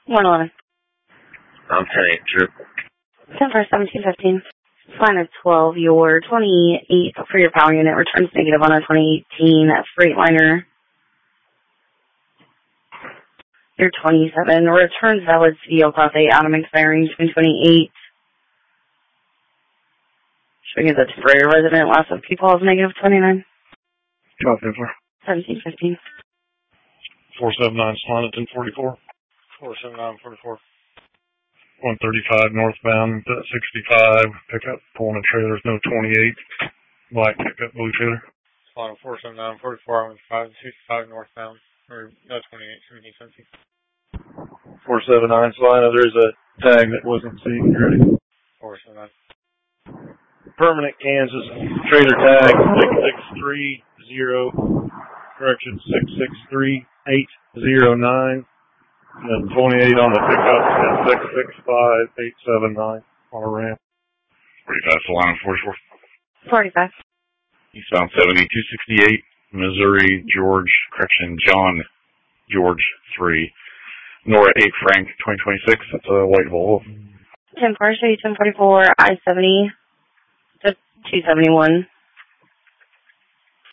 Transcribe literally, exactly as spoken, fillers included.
one eleven. I'm ten eight, true. ten for seventeen fifteen. Line of twelve, your twenty-eight for your power unit returns negative on a twenty eighteen Freightliner. Your twenty-seven returns valid C O Class eight Adam expiring twenty twenty-eight. Showing you the temporary resident last of Q calls negative twenty-nine. Copy, sir. seventeen fifteen. four seven nine, Swan at ten forty-four. four seven nine forty-four. one thirty-five northbound, sixty-five, pickup, pulling a trailer, no twenty-eight, black pickup, blue trailer. Line four seven nine forty-four, one five sixty-five northbound, or no twenty-eight, seventeen seventeen. four seven nine, Salina, there's a tag that wasn't seen, ready? four seven nine. Permanent Kansas, trailer tag, six six three zero, correction, six six three eight zero nine. And then twenty-eight on the pickup and six six five eight seven nine on a ramp. forty-five, Solana forty-four. forty-five. Eastbound seventy-two sixty-eight, Missouri, George, correction, John, George three. Nora eight, Frank, twenty twenty-six. That's a white Volvo. ten Porsche, ten forty-four, I seventy, two seventy-one.